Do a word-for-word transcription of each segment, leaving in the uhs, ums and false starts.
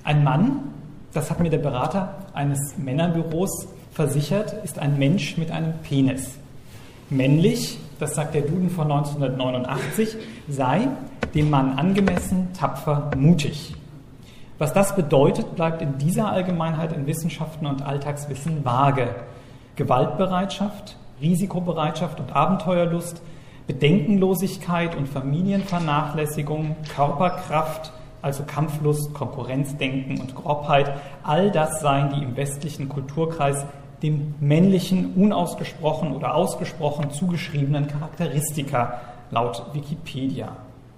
Ein Mann, das hat mir der Berater eines Männerbüros versichert, ist ein Mensch mit einem Penis. Männlich, das sagt der Duden von neunzehnhundertneunundachtzig, sei dem Mann angemessen, tapfer, mutig. Was das bedeutet, bleibt in dieser Allgemeinheit in Wissenschaften und Alltagswissen vage. Gewaltbereitschaft, Risikobereitschaft und Abenteuerlust, Bedenkenlosigkeit und Familienvernachlässigung, Körperkraft, also Kampflust, Konkurrenzdenken und Grobheit, all das seien die im westlichen Kulturkreis dem männlichen, unausgesprochen oder ausgesprochen zugeschriebenen Charakteristika laut Wikipedia.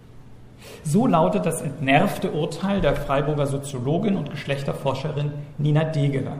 So lautet das entnervte Urteil der Freiburger Soziologin und Geschlechterforscherin Nina Degeler.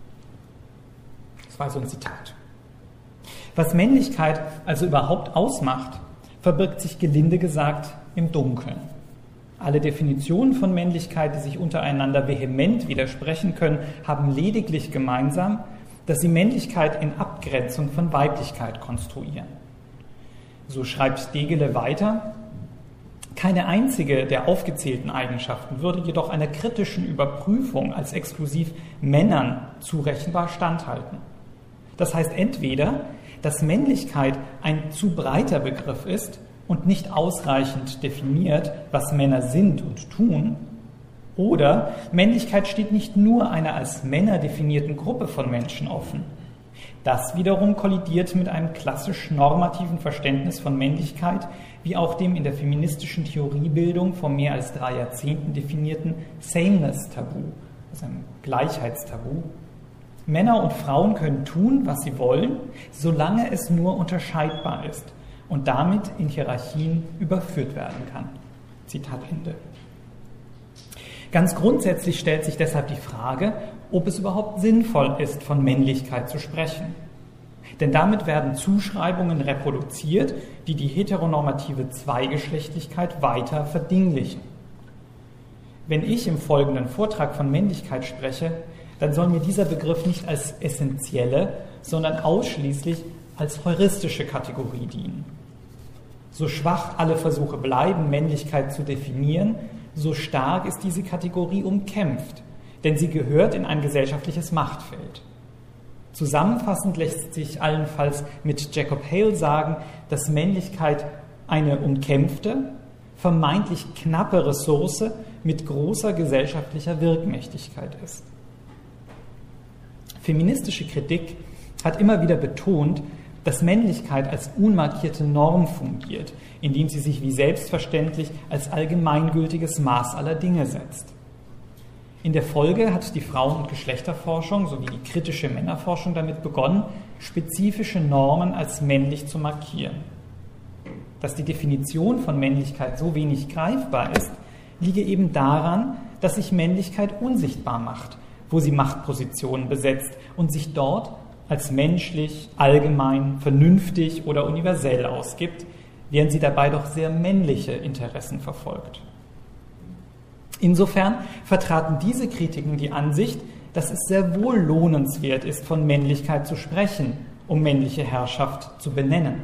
Das war so ein Zitat. Was Männlichkeit also überhaupt ausmacht, verbirgt sich gelinde gesagt im Dunkeln. Alle Definitionen von Männlichkeit, die sich untereinander vehement widersprechen können, haben lediglich gemeinsam, dass sie Männlichkeit in Abgrenzung von Weiblichkeit konstruieren. So schreibt Degeler weiter: Keine einzige der aufgezählten Eigenschaften würde jedoch einer kritischen Überprüfung als exklusiv Männern zurechenbar standhalten. Das heißt entweder, dass Männlichkeit ein zu breiter Begriff ist und nicht ausreichend definiert, was Männer sind und tun, oder Männlichkeit steht nicht nur einer als Männer definierten Gruppe von Menschen offen. Das wiederum kollidiert mit einem klassisch normativen Verständnis von Männlichkeit, wie auch dem in der feministischen Theoriebildung vor mehr als drei Jahrzehnten definierten Sameness-Tabu, also einem Gleichheitstabu. Männer und Frauen können tun, was sie wollen, solange es nur unterscheidbar ist und damit in Hierarchien überführt werden kann. Zitat Ende. Ganz grundsätzlich stellt sich deshalb die Frage, ob es überhaupt sinnvoll ist, von Männlichkeit zu sprechen. Denn damit werden Zuschreibungen reproduziert, die die heteronormative Zweigeschlechtlichkeit weiter verdinglichen. Wenn ich im folgenden Vortrag von Männlichkeit spreche, dann soll mir dieser Begriff nicht als essentielle, sondern ausschließlich als heuristische Kategorie dienen. So schwach alle Versuche bleiben, Männlichkeit zu definieren, so stark ist diese Kategorie umkämpft, denn sie gehört in ein gesellschaftliches Machtfeld. Zusammenfassend lässt sich allenfalls mit Jacob Hale sagen, dass Männlichkeit eine umkämpfte, vermeintlich knappe Ressource mit großer gesellschaftlicher Wirkmächtigkeit ist. Feministische Kritik hat immer wieder betont, dass Männlichkeit als unmarkierte Norm fungiert, indem sie sich wie selbstverständlich als allgemeingültiges Maß aller Dinge setzt. In der Folge hat die Frauen- und Geschlechterforschung sowie die kritische Männerforschung damit begonnen, spezifische Normen als männlich zu markieren. Dass die Definition von Männlichkeit so wenig greifbar ist, liege eben daran, dass sich Männlichkeit unsichtbar macht, wo sie Machtpositionen besetzt und sich dort als menschlich, allgemein, vernünftig oder universell ausgibt, während sie dabei doch sehr männliche Interessen verfolgt. Insofern vertraten diese Kritiken die Ansicht, dass es sehr wohl lohnenswert ist, von Männlichkeit zu sprechen, um männliche Herrschaft zu benennen.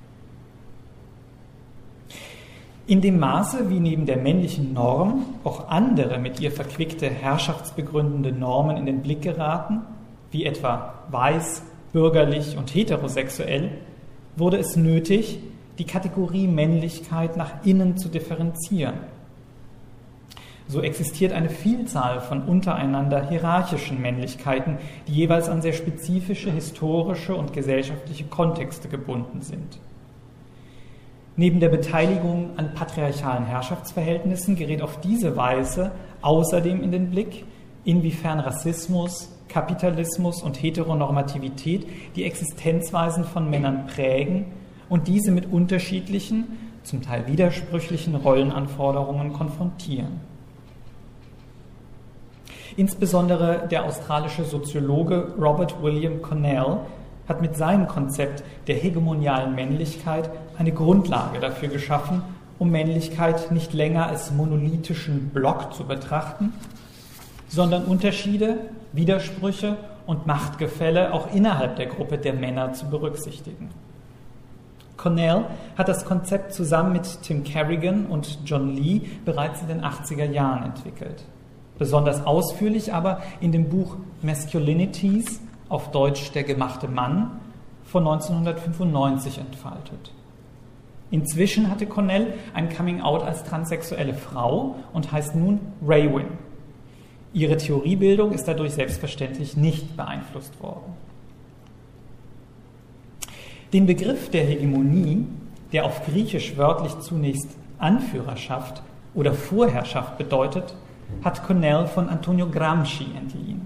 In dem Maße, wie neben der männlichen Norm auch andere mit ihr verquickte herrschaftsbegründende Normen in den Blick geraten, wie etwa weiß, bürgerlich und heterosexuell, wurde es nötig, die Kategorie Männlichkeit nach innen zu differenzieren. So existiert eine Vielzahl von untereinander hierarchischen Männlichkeiten, die jeweils an sehr spezifische historische und gesellschaftliche Kontexte gebunden sind. Neben der Beteiligung an patriarchalen Herrschaftsverhältnissen gerät auf diese Weise außerdem in den Blick, inwiefern Rassismus, Kapitalismus und Heteronormativität die Existenzweisen von Männern prägen und diese mit unterschiedlichen, zum Teil widersprüchlichen Rollenanforderungen konfrontieren. Insbesondere der australische Soziologe Robert William Cornell hat mit seinem Konzept der hegemonialen Männlichkeit eine Grundlage dafür geschaffen, um Männlichkeit nicht länger als monolithischen Block zu betrachten, sondern Unterschiede, Widersprüche und Machtgefälle auch innerhalb der Gruppe der Männer zu berücksichtigen. Cornell hat das Konzept zusammen mit Tim Carrigan und John Lee bereits in den achtziger Jahren entwickelt. besonders ausführlich aber in dem Buch Masculinities, auf Deutsch Der gemachte Mann, von neunzehnhundertfünfundneunzig entfaltet. Inzwischen hatte Cornell ein Coming-out als transsexuelle Frau und heißt nun Raewyn. Ihre Theoriebildung ist dadurch selbstverständlich nicht beeinflusst worden. Den Begriff der Hegemonie, der auf Griechisch wörtlich zunächst Anführerschaft oder Vorherrschaft bedeutet, hat Cornell von Antonio Gramsci entliehen.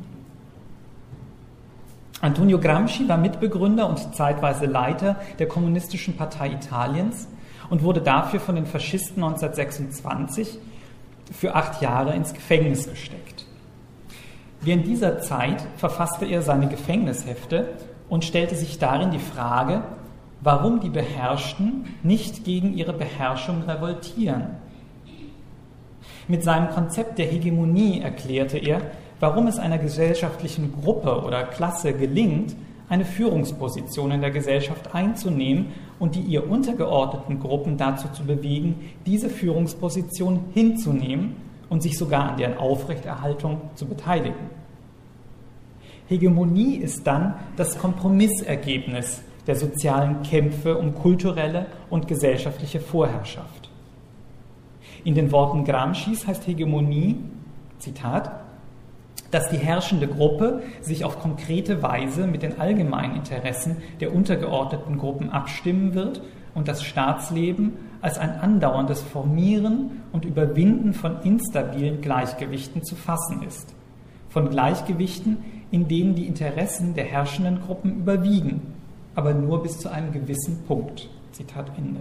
Antonio Gramsci war Mitbegründer und zeitweise Leiter der Kommunistischen Partei Italiens und wurde dafür von den Faschisten neunzehnhundertsechsundzwanzig für acht Jahre ins Gefängnis gesteckt. Während dieser Zeit verfasste er seine Gefängnishefte und stellte sich darin die Frage, warum die Beherrschten nicht gegen ihre Beherrschung revoltieren. Mit seinem Konzept der Hegemonie erklärte er, warum es einer gesellschaftlichen Gruppe oder Klasse gelingt, eine Führungsposition in der Gesellschaft einzunehmen und die ihr untergeordneten Gruppen dazu zu bewegen, diese Führungsposition hinzunehmen und sich sogar an deren Aufrechterhaltung zu beteiligen. Hegemonie ist dann das Kompromissergebnis der sozialen Kämpfe um kulturelle und gesellschaftliche Vorherrschaft. In den Worten Gramscis heißt Hegemonie, Zitat, dass die herrschende Gruppe sich auf konkrete Weise mit den allgemeinen Interessen der untergeordneten Gruppen abstimmen wird und das Staatsleben als ein andauerndes Formieren und Überwinden von instabilen Gleichgewichten zu fassen ist. Von Gleichgewichten, in denen die Interessen der herrschenden Gruppen überwiegen, aber nur bis zu einem gewissen Punkt. Zitat Ende.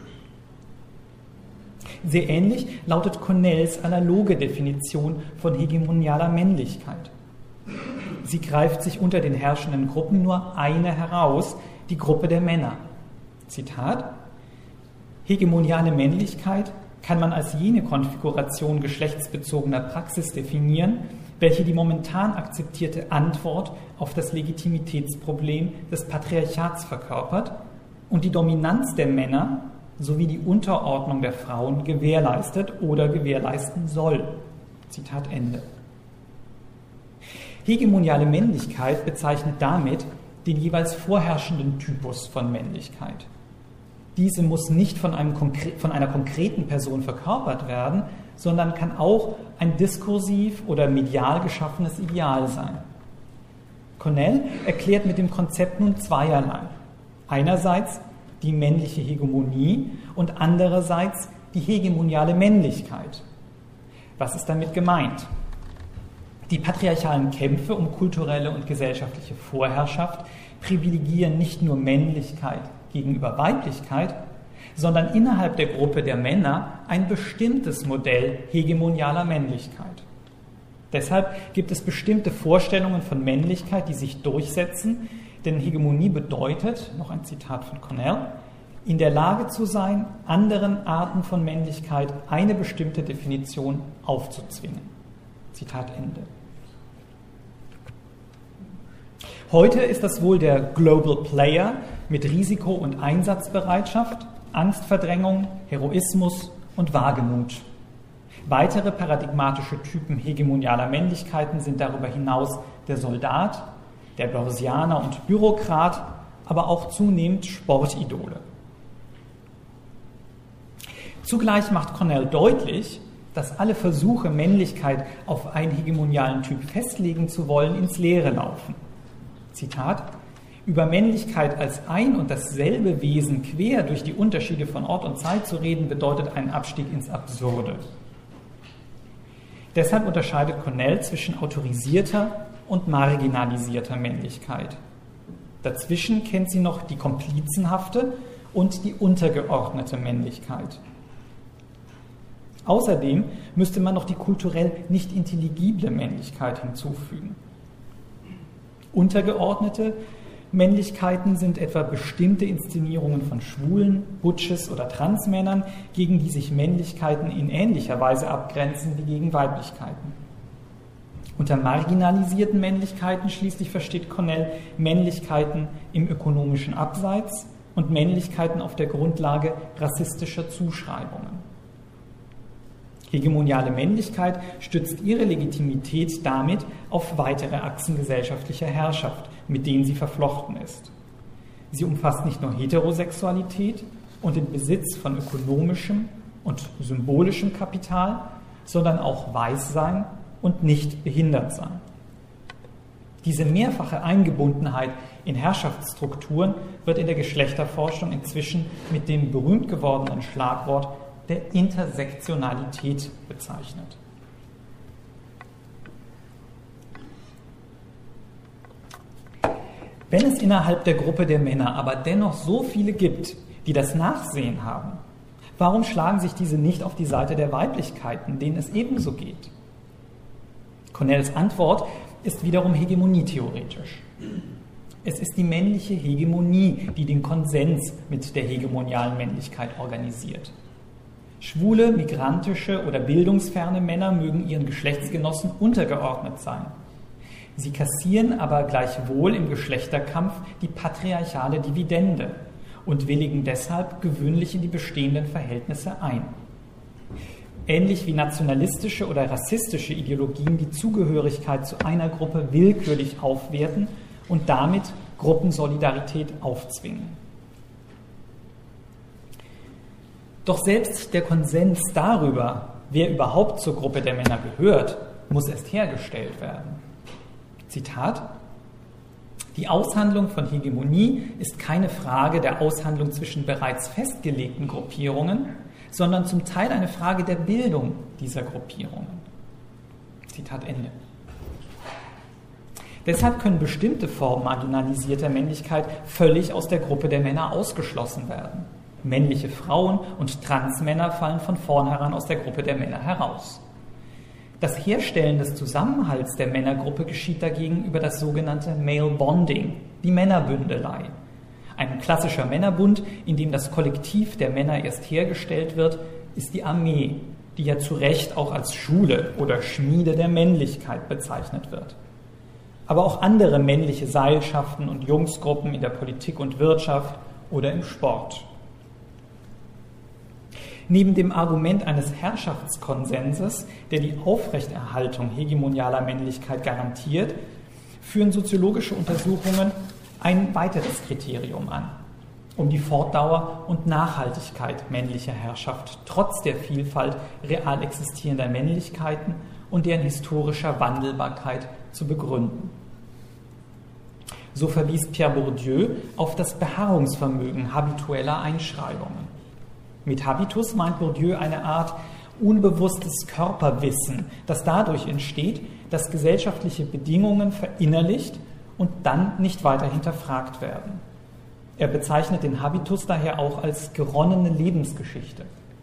Sehr ähnlich lautet Cornells analoge Definition von hegemonialer Männlichkeit. Sie greift sich unter den herrschenden Gruppen nur eine heraus, die Gruppe der Männer. Zitat: Hegemoniale Männlichkeit kann man als jene Konfiguration geschlechtsbezogener Praxis definieren, welche die momentan akzeptierte Antwort auf das Legitimitätsproblem des Patriarchats verkörpert und die Dominanz der Männer sowie die Unterordnung der Frauen gewährleistet oder gewährleisten soll. Zitat Ende. Hegemoniale Männlichkeit bezeichnet damit den jeweils vorherrschenden Typus von Männlichkeit. Diese muss nicht von, einem konkre- von einer konkreten Person verkörpert werden, sondern kann auch ein diskursiv oder medial geschaffenes Ideal sein. Cornell erklärt mit dem Konzept nun zweierlei. Einerseits die männliche Hegemonie und andererseits die hegemoniale Männlichkeit. Was ist damit gemeint? Die patriarchalen Kämpfe um kulturelle und gesellschaftliche Vorherrschaft privilegieren nicht nur Männlichkeit gegenüber Weiblichkeit, sondern innerhalb der Gruppe der Männer ein bestimmtes Modell hegemonialer Männlichkeit. Deshalb gibt es bestimmte Vorstellungen von Männlichkeit, die sich durchsetzen, denn Hegemonie bedeutet, noch ein Zitat von Cornell, in der Lage zu sein, anderen Arten von Männlichkeit eine bestimmte Definition aufzuzwingen. Zitat Ende. Heute ist das wohl der Global Player mit Risiko- und Einsatzbereitschaft, Angstverdrängung, Heroismus und Wagemut. Weitere paradigmatische Typen hegemonialer Männlichkeiten sind darüber hinaus der Soldat, der Börsianer und Bürokrat, aber auch zunehmend Sportidole. Zugleich macht Cornell deutlich, dass alle Versuche, Männlichkeit auf einen hegemonialen Typ festlegen zu wollen, ins Leere laufen. Zitat: Über Männlichkeit als ein und dasselbe Wesen quer durch die Unterschiede von Ort und Zeit zu reden, bedeutet einen Abstieg ins Absurde. Deshalb unterscheidet Cornell zwischen autorisierter und marginalisierter Männlichkeit. Dazwischen kennt sie noch die komplizenhafte und die untergeordnete Männlichkeit. Außerdem müsste man noch die kulturell nicht intelligible Männlichkeit hinzufügen. Untergeordnete Männlichkeiten sind etwa bestimmte Inszenierungen von Schwulen, Butches oder Transmännern, gegen die sich Männlichkeiten in ähnlicher Weise abgrenzen wie gegen Weiblichkeiten. Unter marginalisierten Männlichkeiten schließlich versteht Cornell Männlichkeiten im ökonomischen Abseits und Männlichkeiten auf der Grundlage rassistischer Zuschreibungen. Hegemoniale Männlichkeit stützt ihre Legitimität damit auf weitere Achsen gesellschaftlicher Herrschaft, mit denen sie verflochten ist. Sie umfasst nicht nur Heterosexualität und den Besitz von ökonomischem und symbolischem Kapital, sondern auch Weißsein und nicht behindert sein. Diese mehrfache Eingebundenheit in Herrschaftsstrukturen wird in der Geschlechterforschung inzwischen mit dem berühmt gewordenen Schlagwort der Intersektionalität bezeichnet. Wenn es innerhalb der Gruppe der Männer aber dennoch so viele gibt, die das Nachsehen haben, warum schlagen sich diese nicht auf die Seite der Weiblichkeiten, denen es ebenso geht? Cornells Antwort ist wiederum hegemonietheoretisch. Es ist die männliche Hegemonie, die den Konsens mit der hegemonialen Männlichkeit organisiert. Schwule, migrantische oder bildungsferne Männer mögen ihren Geschlechtsgenossen untergeordnet sein. Sie kassieren aber gleichwohl im Geschlechterkampf die patriarchale Dividende und willigen deshalb gewöhnlich in die bestehenden Verhältnisse ein. Ähnlich wie nationalistische oder rassistische Ideologien die Zugehörigkeit zu einer Gruppe willkürlich aufwerten und damit Gruppensolidarität aufzwingen. Doch selbst der Konsens darüber, wer überhaupt zur Gruppe der Männer gehört, muss erst hergestellt werden. Zitat: Die Aushandlung von Hegemonie ist keine Frage der Aushandlung zwischen bereits festgelegten Gruppierungen, sondern zum Teil eine Frage der Bildung dieser Gruppierungen. Zitat Ende. Deshalb können bestimmte Formen marginalisierter Männlichkeit völlig aus der Gruppe der Männer ausgeschlossen werden. Männliche Frauen und Transmänner fallen von vornherein aus der Gruppe der Männer heraus. Das Herstellen des Zusammenhalts der Männergruppe geschieht dagegen über das sogenannte Male Bonding, die Männerbündelei. Ein klassischer Männerbund, in dem das Kollektiv der Männer erst hergestellt wird, ist die Armee, die ja zu Recht auch als Schule oder Schmiede der Männlichkeit bezeichnet wird. Aber auch andere männliche Seilschaften und Jungsgruppen in der Politik und Wirtschaft oder im Sport. Neben dem Argument eines Herrschaftskonsenses, der die Aufrechterhaltung hegemonialer Männlichkeit garantiert, führen soziologische Untersuchungen ein weiteres Kriterium an, um die Fortdauer und Nachhaltigkeit männlicher Herrschaft trotz der Vielfalt real existierender Männlichkeiten und deren historischer Wandelbarkeit zu begründen. So verwies Pierre Bourdieu auf das Beharrungsvermögen habitueller Einschreibungen. Mit Habitus meint Bourdieu eine Art unbewusstes Körperwissen, das dadurch entsteht, dass gesellschaftliche Bedingungen verinnerlicht und dann nicht weiter hinterfragt werden. Er bezeichnet den Habitus daher auch als geronnene Lebensgeschichte.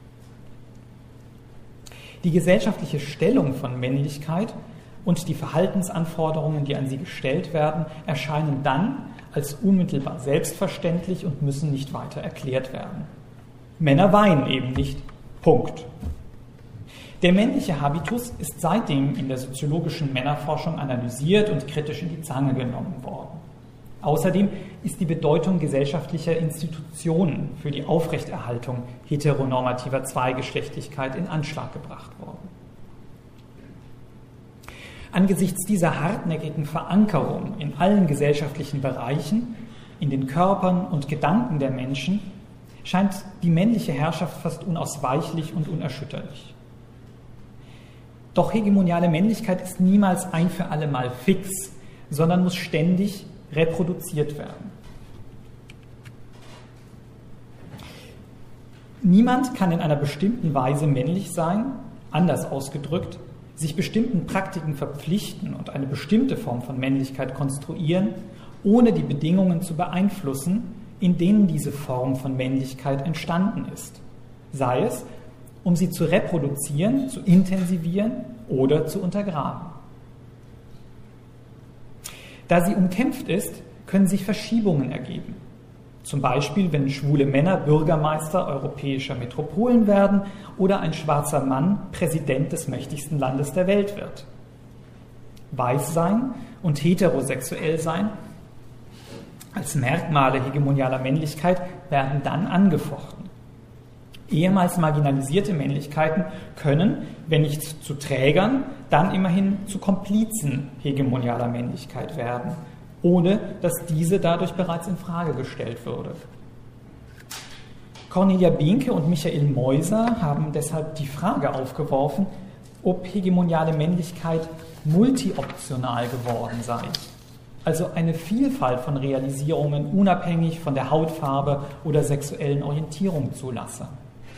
Die gesellschaftliche Stellung von Männlichkeit und die Verhaltensanforderungen, die an sie gestellt werden, erscheinen dann als unmittelbar selbstverständlich und müssen nicht weiter erklärt werden. Männer weinen eben nicht. Punkt. Der männliche Habitus ist seitdem in der soziologischen Männerforschung analysiert und kritisch in die Zange genommen worden. Außerdem ist die Bedeutung gesellschaftlicher Institutionen für die Aufrechterhaltung heteronormativer Zweigeschlechtlichkeit in Anschlag gebracht worden. Angesichts dieser hartnäckigen Verankerung in allen gesellschaftlichen Bereichen, in den Körpern und Gedanken der Menschen, scheint die männliche Herrschaft fast unausweichlich und unerschütterlich. Doch hegemoniale Männlichkeit ist niemals ein für alle Mal fix, sondern muss ständig reproduziert werden. Niemand kann in einer bestimmten Weise männlich sein, anders ausgedrückt, sich bestimmten Praktiken verpflichten und eine bestimmte Form von Männlichkeit konstruieren, ohne die Bedingungen zu beeinflussen, in denen diese Form von Männlichkeit entstanden ist. Sei es, um sie zu reproduzieren, zu intensivieren oder zu untergraben. Da sie umkämpft ist, können sich Verschiebungen ergeben. Zum Beispiel, wenn schwule Männer Bürgermeister europäischer Metropolen werden oder ein schwarzer Mann Präsident des mächtigsten Landes der Welt wird. Weiß sein und heterosexuell sein als Merkmale hegemonialer Männlichkeit werden dann angefochten. Ehemals marginalisierte Männlichkeiten können, wenn nicht zu Trägern, dann immerhin zu Komplizen hegemonialer Männlichkeit werden, ohne dass diese dadurch bereits in Frage gestellt würde. Cornelia Behnke und Michael Meuser haben deshalb die Frage aufgeworfen, ob hegemoniale Männlichkeit multioptional geworden sei, also eine Vielfalt von Realisierungen unabhängig von der Hautfarbe oder sexuellen Orientierung zulasse.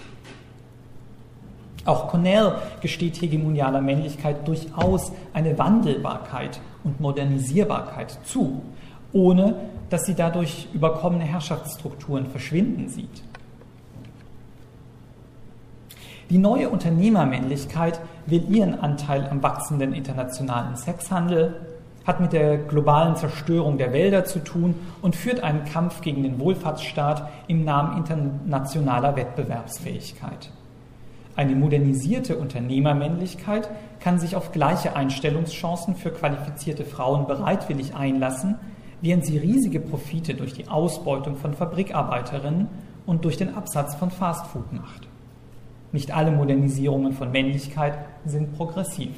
Auch Cornell gesteht hegemonialer Männlichkeit durchaus eine Wandelbarkeit und Modernisierbarkeit zu, ohne dass sie dadurch überkommene Herrschaftsstrukturen verschwinden sieht. Die neue Unternehmermännlichkeit will ihren Anteil am wachsenden internationalen Sexhandel, hat mit der globalen Zerstörung der Wälder zu tun und führt einen Kampf gegen den Wohlfahrtsstaat im Namen internationaler Wettbewerbsfähigkeit. Eine modernisierte Unternehmermännlichkeit kann sich auf gleiche Einstellungschancen für qualifizierte Frauen bereitwillig einlassen, während sie riesige Profite durch die Ausbeutung von Fabrikarbeiterinnen und durch den Absatz von Fastfood macht. Nicht alle Modernisierungen von Männlichkeit sind progressiv.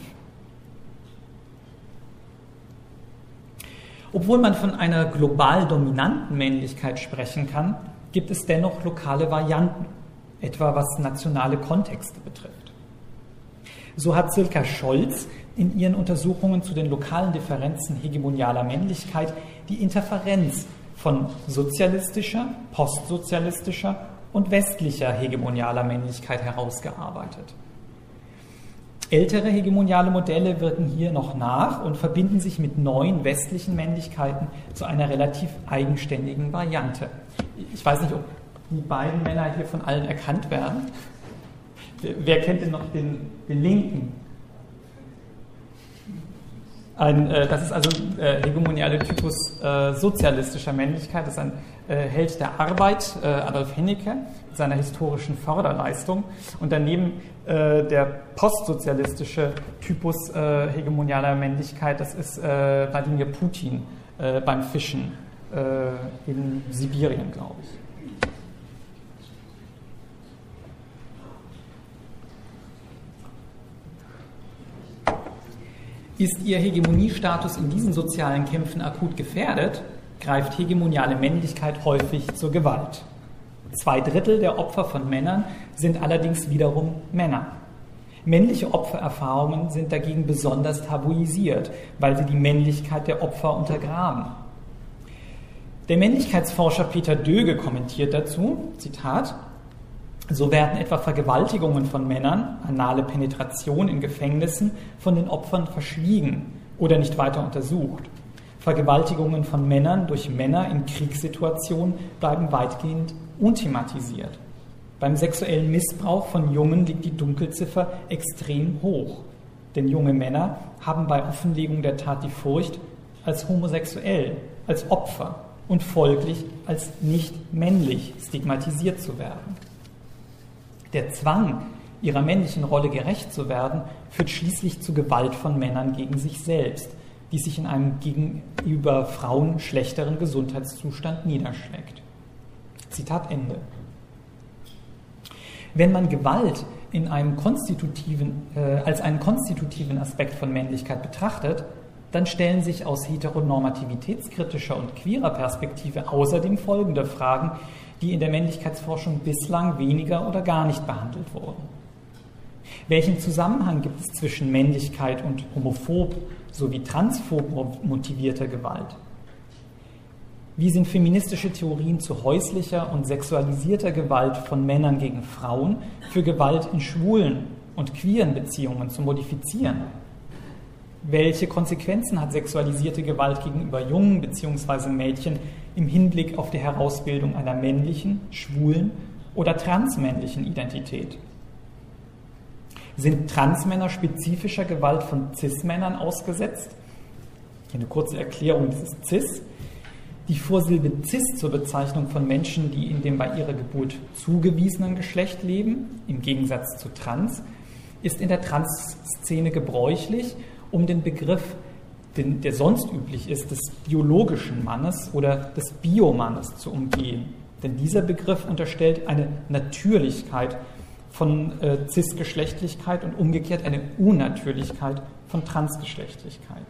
Obwohl man von einer global dominanten Männlichkeit sprechen kann, gibt es dennoch lokale Varianten, etwa was nationale Kontexte betrifft. So hat Silka Scholz in ihren Untersuchungen zu den lokalen Differenzen hegemonialer Männlichkeit die Interferenz von sozialistischer, postsozialistischer und westlicher hegemonialer Männlichkeit herausgearbeitet. Ältere hegemoniale Modelle wirken hier noch nach und verbinden sich mit neuen westlichen Männlichkeiten zu einer relativ eigenständigen Variante. Ich weiß nicht, ob die beiden Männer hier von allen erkannt werden. Wer kennt denn noch den, den Linken? Ein, äh, das ist also ein äh, hegemonialer Typus äh, sozialistischer Männlichkeit. Das ist ein äh, Held der Arbeit, äh, Adolf Hennecke, mit seiner historischen Förderleistung. Und daneben äh, der postsozialistische Typus äh, hegemonialer Männlichkeit, das ist äh, Wladimir Putin äh, beim Fischen äh, in Sibirien, glaube ich. Ist ihr Hegemoniestatus in diesen sozialen Kämpfen akut gefährdet, greift hegemoniale Männlichkeit häufig zur Gewalt. Zwei Drittel der Opfer von Männern sind allerdings wiederum Männer. Männliche Opfererfahrungen sind dagegen besonders tabuisiert, weil sie die Männlichkeit der Opfer untergraben. Der Männlichkeitsforscher Peter Döge kommentiert dazu, Zitat, so werden etwa Vergewaltigungen von Männern, anale Penetration in Gefängnissen von den Opfern verschwiegen oder nicht weiter untersucht. Vergewaltigungen von Männern durch Männer in Kriegssituationen bleiben weitgehend unthematisiert. Beim sexuellen Missbrauch von Jungen liegt die Dunkelziffer extrem hoch. Denn junge Männer haben bei Offenlegung der Tat die Furcht, als homosexuell, als Opfer und folglich als nicht männlich stigmatisiert zu werden. Der Zwang, ihrer männlichen Rolle gerecht zu werden, führt schließlich zu Gewalt von Männern gegen sich selbst, die sich in einem gegenüber Frauen schlechteren Gesundheitszustand niederschlägt. Zitat Ende. Wenn man Gewalt in einem konstitutiven, äh, als einen konstitutiven Aspekt von Männlichkeit betrachtet, dann stellen sich aus heteronormativitätskritischer und queerer Perspektive außerdem folgende Fragen, die in der Männlichkeitsforschung bislang weniger oder gar nicht behandelt wurden. Welchen Zusammenhang gibt es zwischen Männlichkeit und homophob sowie transphob motivierter Gewalt? Wie sind feministische Theorien zu häuslicher und sexualisierter Gewalt von Männern gegen Frauen für Gewalt in schwulen und queeren Beziehungen zu modifizieren? Welche Konsequenzen hat sexualisierte Gewalt gegenüber Jungen bzw. Mädchen im Hinblick auf die Herausbildung einer männlichen, schwulen oder transmännlichen Identität? Sind Transmänner spezifischer Gewalt von Cis-Männern ausgesetzt? Eine kurze Erklärung dieses Cis. Die Vorsilbe Cis zur Bezeichnung von Menschen, die in dem bei ihrer Geburt zugewiesenen Geschlecht leben, im Gegensatz zu Trans, ist in der Trans-Szene gebräuchlich, um den Begriff, den, der sonst üblich ist, des biologischen Mannes oder des Biomannes zu umgehen. Denn dieser Begriff unterstellt eine Natürlichkeit von äh, Cisgeschlechtlichkeit und umgekehrt eine Unnatürlichkeit von Transgeschlechtlichkeit.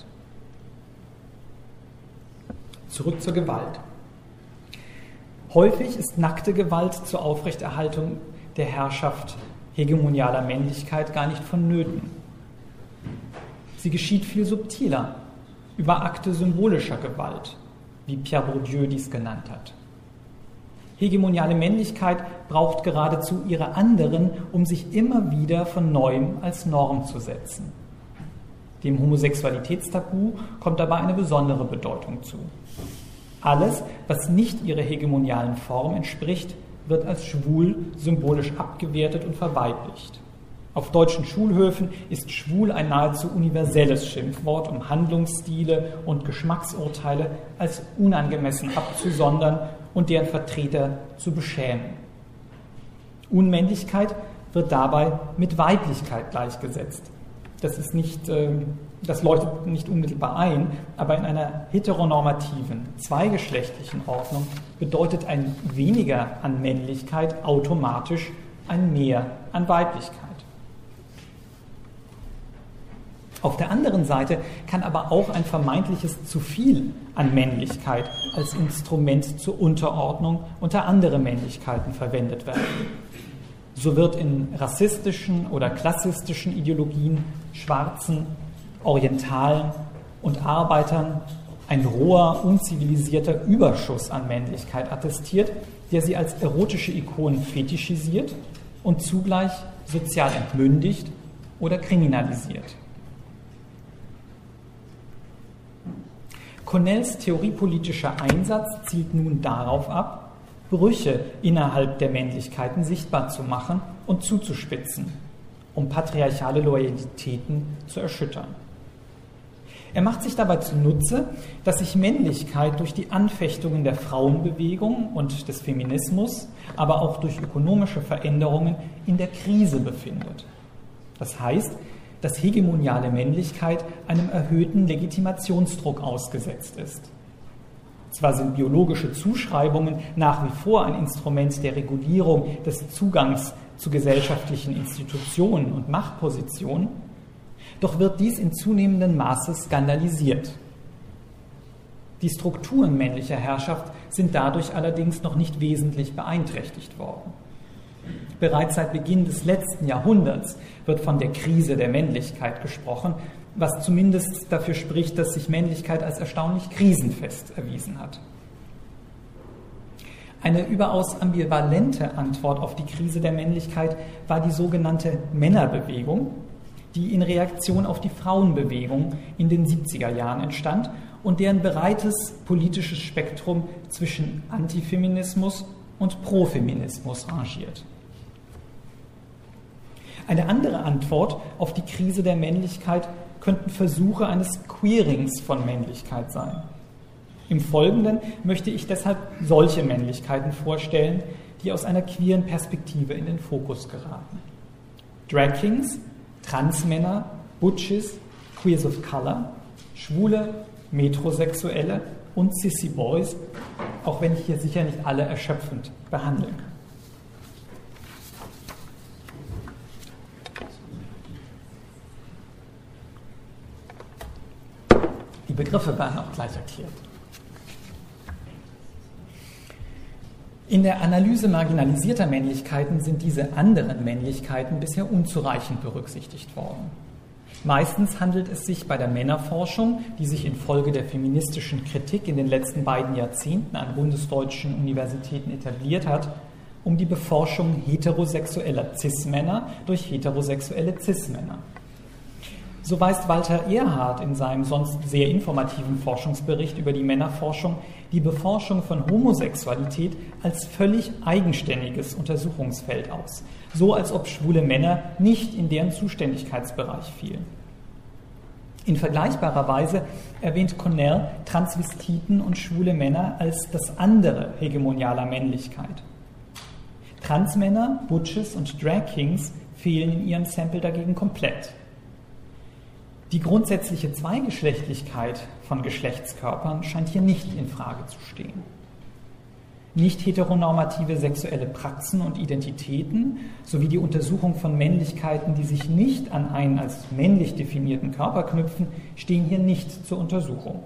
Zurück zur Gewalt. Häufig ist nackte Gewalt zur Aufrechterhaltung der Herrschaft hegemonialer Männlichkeit gar nicht vonnöten. Sie geschieht viel subtiler, über Akte symbolischer Gewalt, wie Pierre Bourdieu dies genannt hat. Hegemoniale Männlichkeit braucht geradezu ihre anderen, um sich immer wieder von Neuem als Norm zu setzen. Dem Homosexualitätstabu kommt dabei eine besondere Bedeutung zu. Alles, was nicht ihrer hegemonialen Form entspricht, wird als schwul symbolisch abgewertet und verweiblicht. Auf deutschen Schulhöfen ist schwul ein nahezu universelles Schimpfwort, um Handlungsstile und Geschmacksurteile als unangemessen abzusondern und deren Vertreter zu beschämen. Unmännlichkeit wird dabei mit Weiblichkeit gleichgesetzt. Das ist nicht, äh, das leuchtet nicht unmittelbar ein, aber in einer heteronormativen, zweigeschlechtlichen Ordnung bedeutet ein Weniger an Männlichkeit automatisch ein Mehr an Weiblichkeit. Auf der anderen Seite kann aber auch ein vermeintliches zu viel an Männlichkeit als Instrument zur Unterordnung unter andere Männlichkeiten verwendet werden. So wird in rassistischen oder klassistischen Ideologien Schwarzen, Orientalen und Arbeitern ein roher, unzivilisierter Überschuss an Männlichkeit attestiert, der sie als erotische Ikonen fetischisiert und zugleich sozial entmündigt oder kriminalisiert. Cornells theoriepolitischer Einsatz zielt nun darauf ab, Brüche innerhalb der Männlichkeiten sichtbar zu machen und zuzuspitzen, um patriarchale Loyalitäten zu erschüttern. Er macht sich dabei zunutze, dass sich Männlichkeit durch die Anfechtungen der Frauenbewegung und des Feminismus, aber auch durch ökonomische Veränderungen in der Krise befindet. Das heißt, dass hegemoniale Männlichkeit einem erhöhten Legitimationsdruck ausgesetzt ist. Zwar sind biologische Zuschreibungen nach wie vor ein Instrument der Regulierung des Zugangs zu gesellschaftlichen Institutionen und Machtpositionen, doch wird dies in zunehmendem Maße skandalisiert. Die Strukturen männlicher Herrschaft sind dadurch allerdings noch nicht wesentlich beeinträchtigt worden. Bereits seit Beginn des letzten Jahrhunderts wird von der Krise der Männlichkeit gesprochen, was zumindest dafür spricht, dass sich Männlichkeit als erstaunlich krisenfest erwiesen hat. Eine überaus ambivalente Antwort auf die Krise der Männlichkeit war die sogenannte Männerbewegung, die in Reaktion auf die Frauenbewegung in den siebziger Jahren entstand und deren breites politisches Spektrum zwischen Antifeminismus und Profeminismus rangiert. Eine andere Antwort auf die Krise der Männlichkeit könnten Versuche eines Queerings von Männlichkeit sein. Im Folgenden möchte ich deshalb solche Männlichkeiten vorstellen, die aus einer queeren Perspektive in den Fokus geraten. Drag Kings, Transmänner, Butches, Queers of Color, Schwule, Metrosexuelle und Sissy Boys, auch wenn ich hier sicher nicht alle erschöpfend behandeln kann. Die Begriffe werden auch gleich erklärt. In der Analyse marginalisierter Männlichkeiten sind diese anderen Männlichkeiten bisher unzureichend berücksichtigt worden. Meistens handelt es sich bei der Männerforschung, die sich infolge der feministischen Kritik in den letzten beiden Jahrzehnten an bundesdeutschen Universitäten etabliert hat, um die Beforschung heterosexueller Cis-Männer durch heterosexuelle Cis-Männer. So weist Walter Erhard in seinem sonst sehr informativen Forschungsbericht über die Männerforschung die Beforschung von Homosexualität als völlig eigenständiges Untersuchungsfeld aus, so als ob schwule Männer nicht in deren Zuständigkeitsbereich fielen. In vergleichbarer Weise erwähnt Cornell Transvestiten und schwule Männer als das andere hegemonialer Männlichkeit. Transmänner, Butches und Drag Kings fehlen in ihrem Sample dagegen komplett. Die grundsätzliche Zweigeschlechtlichkeit von Geschlechtskörpern scheint hier nicht in Frage zu stehen. nicht heteronormative sexuelle Praxen und Identitäten sowie die Untersuchung von Männlichkeiten, die sich nicht an einen als männlich definierten Körper knüpfen, stehen hier nicht zur Untersuchung.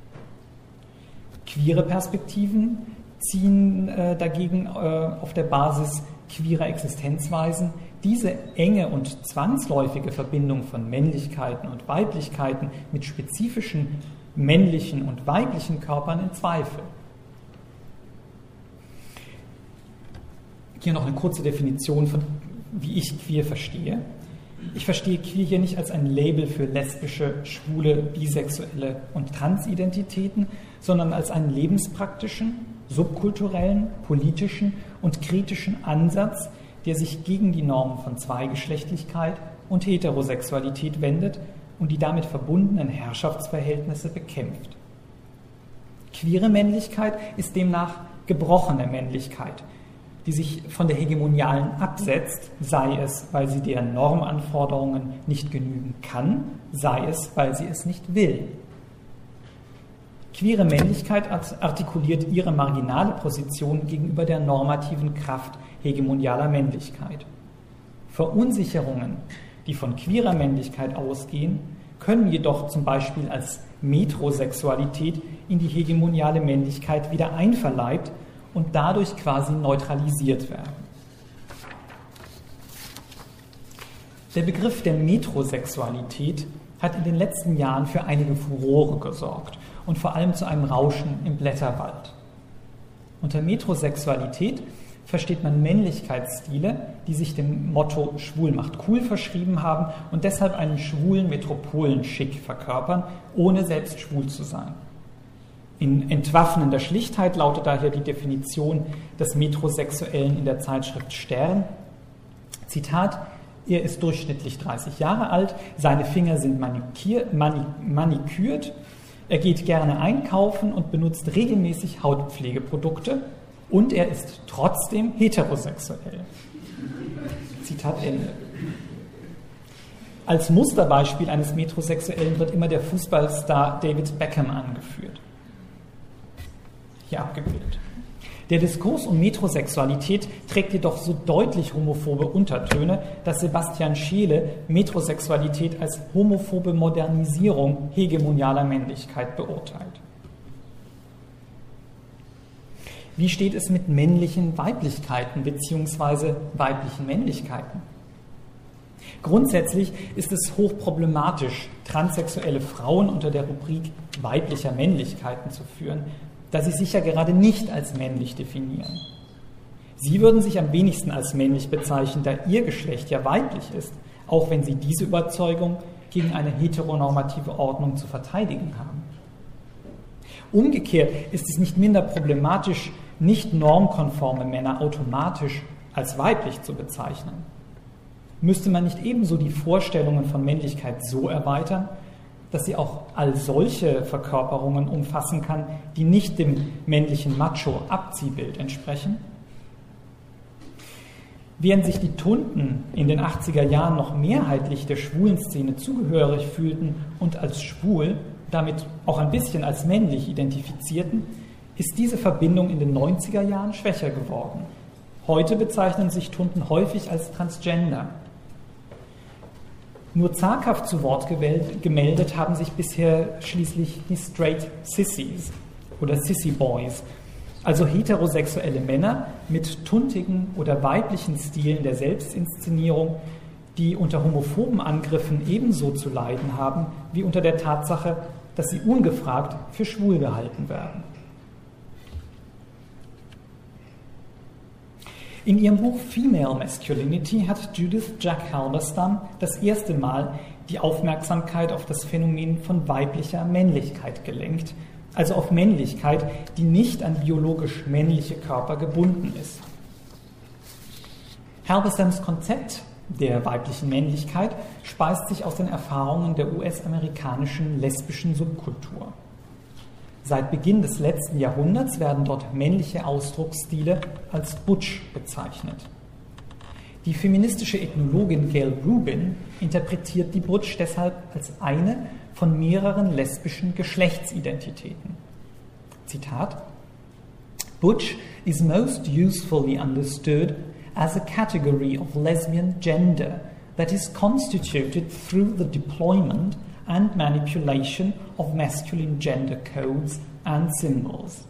Queere Perspektiven ziehen äh, dagegen äh, auf der Basis queerer Existenzweisen diese enge und zwangsläufige Verbindung von Männlichkeiten und Weiblichkeiten mit spezifischen männlichen und weiblichen Körpern in Zweifel. Hier noch eine kurze Definition von, wie ich queer verstehe. Ich verstehe queer hier nicht als ein Label für lesbische, schwule, bisexuelle und Transidentitäten, sondern als einen lebenspraktischen, subkulturellen, politischen und kritischen Ansatz, der sich gegen die Normen von Zweigeschlechtlichkeit und Heterosexualität wendet und die damit verbundenen Herrschaftsverhältnisse bekämpft. Queere Männlichkeit ist demnach gebrochene Männlichkeit, die sich von der hegemonialen absetzt, sei es, weil sie deren Normanforderungen nicht genügen kann, sei es, weil sie es nicht will. Queere Männlichkeit artikuliert ihre marginale Position gegenüber der normativen Kraft hegemonialer Männlichkeit. Verunsicherungen, die von queerer Männlichkeit ausgehen, können jedoch zum Beispiel als Metrosexualität in die hegemoniale Männlichkeit wieder einverleibt und dadurch quasi neutralisiert werden. Der Begriff der Metrosexualität hat in den letzten Jahren für einige Furore gesorgt und vor allem zu einem Rauschen im Blätterwald. Unter Metrosexualität versteht man Männlichkeitsstile, die sich dem Motto Schwul macht cool verschrieben haben und deshalb einen schwulen Metropolenschick verkörpern, ohne selbst schwul zu sein. In entwaffnender Schlichtheit lautet daher die Definition des Metrosexuellen in der Zeitschrift Stern. Zitat: Er ist durchschnittlich dreißig Jahre alt, seine Finger sind manikier, mani, manikürt, er geht gerne einkaufen und benutzt regelmäßig Hautpflegeprodukte und er ist trotzdem heterosexuell. Zitat Ende. Als Musterbeispiel eines Metrosexuellen wird immer der Fußballstar David Beckham angeführt. Hier abgebildet. Der Diskurs um Metrosexualität trägt jedoch so deutlich homophobe Untertöne, dass Sebastian Scheele Metrosexualität als homophobe Modernisierung hegemonialer Männlichkeit beurteilt. Wie steht es mit männlichen Weiblichkeiten bzw. weiblichen Männlichkeiten? Grundsätzlich ist es hochproblematisch, transsexuelle Frauen unter der Rubrik weiblicher Männlichkeiten zu führen, da sie sich ja gerade nicht als männlich definieren. Sie würden sich am wenigsten als männlich bezeichnen, da ihr Geschlecht ja weiblich ist, auch wenn sie diese Überzeugung gegen eine heteronormative Ordnung zu verteidigen haben. Umgekehrt ist es nicht minder problematisch, nicht normkonforme Männer automatisch als weiblich zu bezeichnen. Müsste man nicht ebenso die Vorstellungen von Männlichkeit so erweitern, dass sie auch all solche Verkörperungen umfassen kann, die nicht dem männlichen Macho-Abziehbild entsprechen? Während sich die Tunden in den achtziger Jahren noch mehrheitlich der schwulen Szene zugehörig fühlten und als schwul, damit auch ein bisschen als männlich identifizierten, ist diese Verbindung in den neunziger Jahren schwächer geworden. Heute bezeichnen sich Tunden häufig als Transgender. Nur zaghaft zu Wort gemeldet haben sich bisher schließlich die Straight Sissies oder Sissy Boys, also heterosexuelle Männer mit tuntigen oder weiblichen Stilen der Selbstinszenierung, die unter homophoben Angriffen ebenso zu leiden haben, wie unter der Tatsache, dass sie ungefragt für schwul gehalten werden. In ihrem Buch Female Masculinity hat Judith Jack Halberstam das erste Mal die Aufmerksamkeit auf das Phänomen von weiblicher Männlichkeit gelenkt, also auf Männlichkeit, die nicht an biologisch männliche Körper gebunden ist. Halberstams Konzept der weiblichen Männlichkeit speist sich aus den Erfahrungen der U S-amerikanischen lesbischen Subkultur. Seit Beginn des letzten Jahrhunderts werden dort männliche Ausdrucksstile als Butch bezeichnet. Die feministische Ethnologin Gail Rubin interpretiert die Butch deshalb als eine von mehreren lesbischen Geschlechtsidentitäten. Zitat: Butch is most usefully understood as a category of lesbian gender that is constituted through the deployment and manipulation of masculine gender codes and symbols.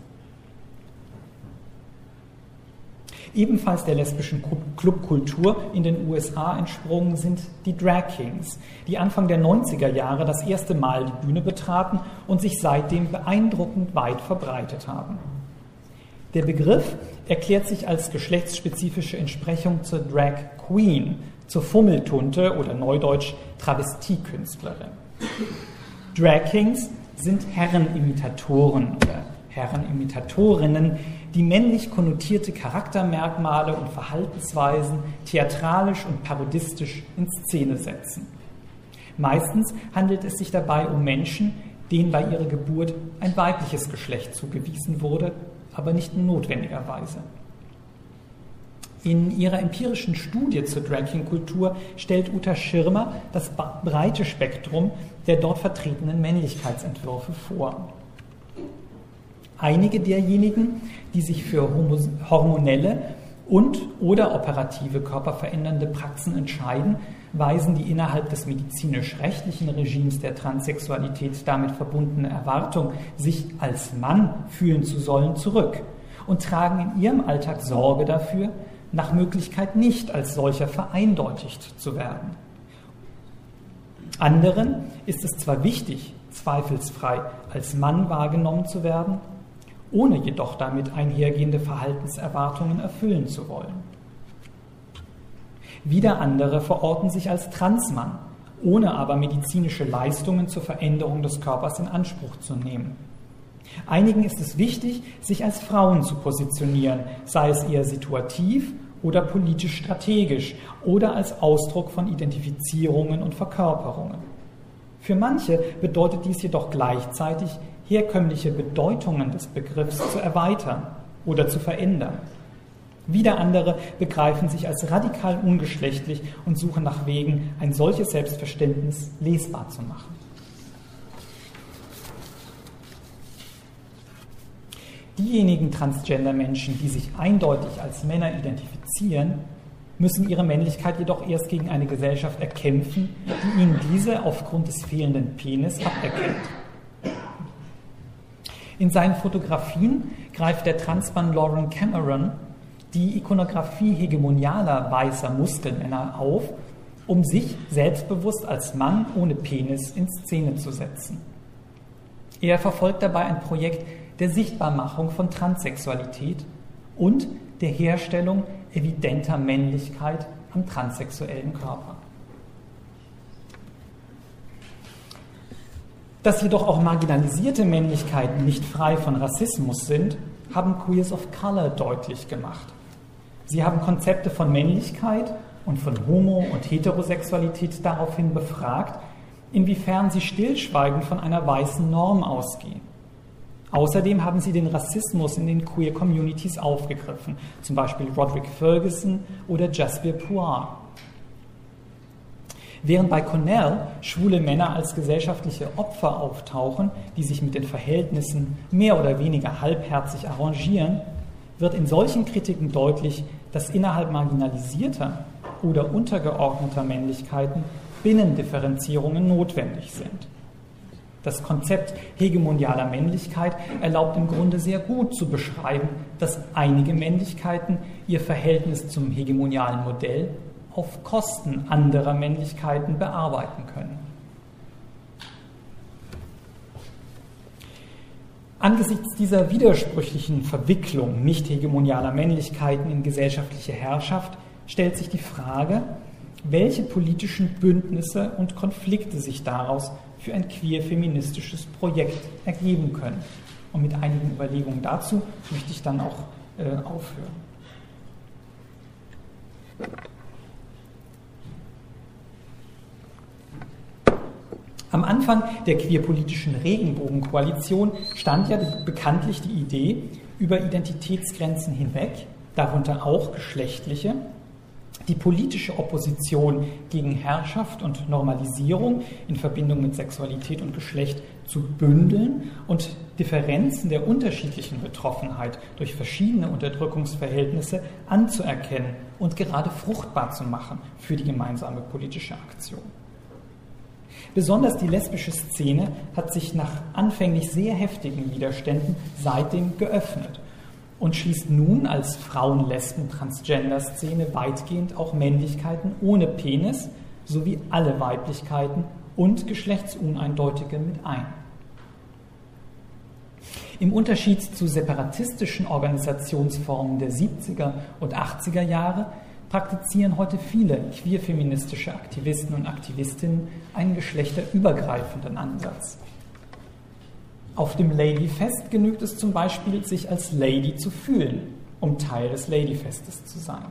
Ebenfalls der lesbischen Clubkultur in den U S A entsprungen sind die Drag Kings, die Anfang der neunziger Jahre das erste Mal die Bühne betraten und sich seitdem beeindruckend weit verbreitet haben. Der Begriff erklärt sich als geschlechtsspezifische Entsprechung zur Drag Queen, zur Fummeltunte oder neudeutsch Travestiekünstlerin. Drag Kings sind Herrenimitatoren oder Herrenimitatorinnen, die männlich konnotierte Charaktermerkmale und Verhaltensweisen theatralisch und parodistisch in Szene setzen. Meistens handelt es sich dabei um Menschen, denen bei ihrer Geburt ein weibliches Geschlecht zugewiesen wurde, aber nicht notwendigerweise. In ihrer empirischen Studie zur Drag-King-Kultur stellt Uta Schirmer das breite Spektrum der dort vertretenen Männlichkeitsentwürfe vor. Einige derjenigen, die sich für hormonelle und oder operative körperverändernde Praxen entscheiden, weisen die innerhalb des medizinisch-rechtlichen Regimes der Transsexualität damit verbundene Erwartung, sich als Mann fühlen zu sollen, zurück und tragen in ihrem Alltag Sorge dafür, nach Möglichkeit nicht als solcher vereindeutigt zu werden. Anderen ist es zwar wichtig, zweifelsfrei als Mann wahrgenommen zu werden, ohne jedoch damit einhergehende Verhaltenserwartungen erfüllen zu wollen. Wieder andere verorten sich als Transmann, ohne aber medizinische Leistungen zur Veränderung des Körpers in Anspruch zu nehmen. Einigen ist es wichtig, sich als Frauen zu positionieren, sei es eher situativ oder politisch strategisch oder als Ausdruck von Identifizierungen und Verkörperungen. Für manche bedeutet dies jedoch gleichzeitig, herkömmliche Bedeutungen des Begriffs zu erweitern oder zu verändern. Wieder andere begreifen sich als radikal ungeschlechtlich und suchen nach Wegen, ein solches Selbstverständnis lesbar zu machen. Diejenigen Transgender-Menschen, die sich eindeutig als Männer identifizieren, müssen ihre Männlichkeit jedoch erst gegen eine Gesellschaft erkämpfen, die ihnen diese aufgrund des fehlenden Penis aberkennt. In seinen Fotografien greift der Transmann Lauren Cameron die Ikonografie hegemonialer weißer Muskelmänner auf, um sich selbstbewusst als Mann ohne Penis in Szene zu setzen. Er verfolgt dabei ein Projekt der Sichtbarmachung von Transsexualität und der Herstellung evidenter Männlichkeit am transsexuellen Körper. Dass jedoch auch marginalisierte Männlichkeiten nicht frei von Rassismus sind, haben Queers of Color deutlich gemacht. Sie haben Konzepte von Männlichkeit und von Homo- und Heterosexualität daraufhin befragt, inwiefern sie stillschweigend von einer weißen Norm ausgehen. Außerdem haben sie den Rassismus in den Queer Communities aufgegriffen, zum Beispiel Roderick Ferguson oder Jasper Puar. Während bei Cornell schwule Männer als gesellschaftliche Opfer auftauchen, die sich mit den Verhältnissen mehr oder weniger halbherzig arrangieren, wird in solchen Kritiken deutlich, dass innerhalb marginalisierter oder untergeordneter Männlichkeiten Binnendifferenzierungen notwendig sind. Das Konzept hegemonialer Männlichkeit erlaubt im Grunde sehr gut zu beschreiben, dass einige Männlichkeiten ihr Verhältnis zum hegemonialen Modell auf Kosten anderer Männlichkeiten bearbeiten können. Angesichts dieser widersprüchlichen Verwicklung nicht hegemonialer Männlichkeiten in gesellschaftliche Herrschaft stellt sich die Frage, welche politischen Bündnisse und Konflikte sich daraus für ein queer-feministisches Projekt ergeben können. Und mit einigen Überlegungen dazu möchte ich dann auch äh, aufhören. Am Anfang der queerpolitischen Regenbogenkoalition stand ja bekanntlich die Idee, über Identitätsgrenzen hinweg, darunter auch geschlechtliche, die politische Opposition gegen Herrschaft und Normalisierung in Verbindung mit Sexualität und Geschlecht zu bündeln und Differenzen der unterschiedlichen Betroffenheit durch verschiedene Unterdrückungsverhältnisse anzuerkennen und gerade fruchtbar zu machen für die gemeinsame politische Aktion. Besonders die lesbische Szene hat sich nach anfänglich sehr heftigen Widerständen seitdem geöffnet und schließt nun als Frauen-Lesben-Transgender-Szene weitgehend auch Männlichkeiten ohne Penis sowie alle Weiblichkeiten und Geschlechtsuneindeutige mit ein. Im Unterschied zu separatistischen Organisationsformen der siebziger und achtziger Jahre praktizieren heute viele queer-feministische Aktivisten und Aktivistinnen einen geschlechterübergreifenden Ansatz. Auf dem Ladyfest genügt es zum Beispiel, sich als Lady zu fühlen, um Teil des Ladyfestes zu sein.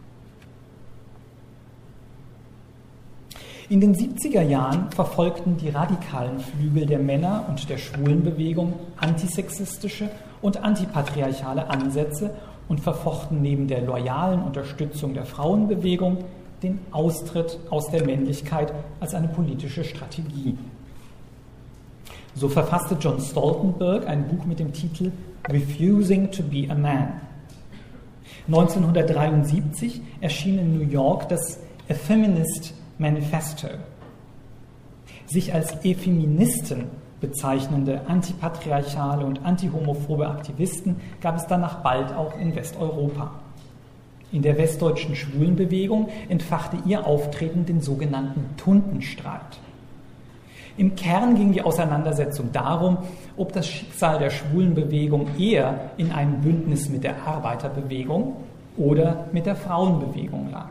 In den siebziger Jahren verfolgten die radikalen Flügel der Männer- und der Schwulenbewegung antisexistische und antipatriarchale Ansätze und verfochten neben der loyalen Unterstützung der Frauenbewegung den Austritt aus der Männlichkeit als eine politische Strategie. So verfasste John Stoltenberg ein Buch mit dem Titel Refusing to be a Man. neunzehnhundertdreiundsiebzig erschien in New York das A Feminist Manifesto. Sich als Effeministen bezeichnende antipatriarchale und antihomophobe Aktivisten gab es danach bald auch in Westeuropa. In der westdeutschen Schwulenbewegung entfachte ihr Auftreten den sogenannten Tuntenstreit. Im Kern ging die Auseinandersetzung darum, ob das Schicksal der Schwulenbewegung eher in einem Bündnis mit der Arbeiterbewegung oder mit der Frauenbewegung lag.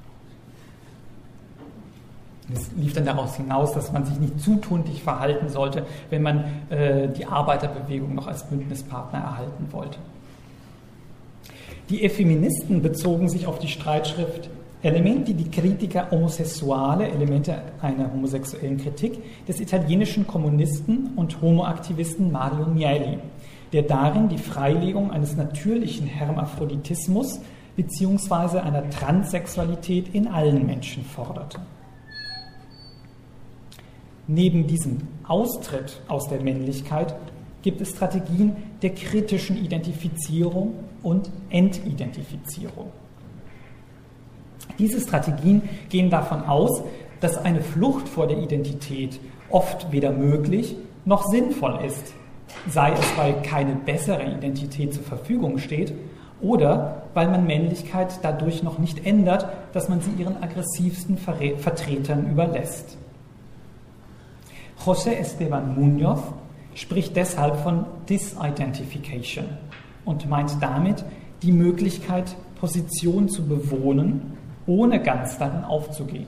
Es lief dann daraus hinaus, dass man sich nicht zu tuntig verhalten sollte, wenn man äh, die Arbeiterbewegung noch als Bündnispartner erhalten wollte. Die Effeministen bezogen sich auf die Streitschrift Elementi di critica omosessuale, Elemente einer homosexuellen Kritik, des italienischen Kommunisten und Homoaktivisten Mario Mieli, der darin die Freilegung eines natürlichen Hermaphroditismus bzw. einer Transsexualität in allen Menschen forderte. Neben diesem Austritt aus der Männlichkeit gibt es Strategien der kritischen Identifizierung und Entidentifizierung. Diese Strategien gehen davon aus, dass eine Flucht vor der Identität oft weder möglich noch sinnvoll ist, sei es, weil keine bessere Identität zur Verfügung steht oder weil man Männlichkeit dadurch noch nicht ändert, dass man sie ihren aggressivsten Vertretern überlässt. José Esteban Muñoz spricht deshalb von Disidentification und meint damit die Möglichkeit, Position zu bewohnen, ohne ganz darin aufzugehen.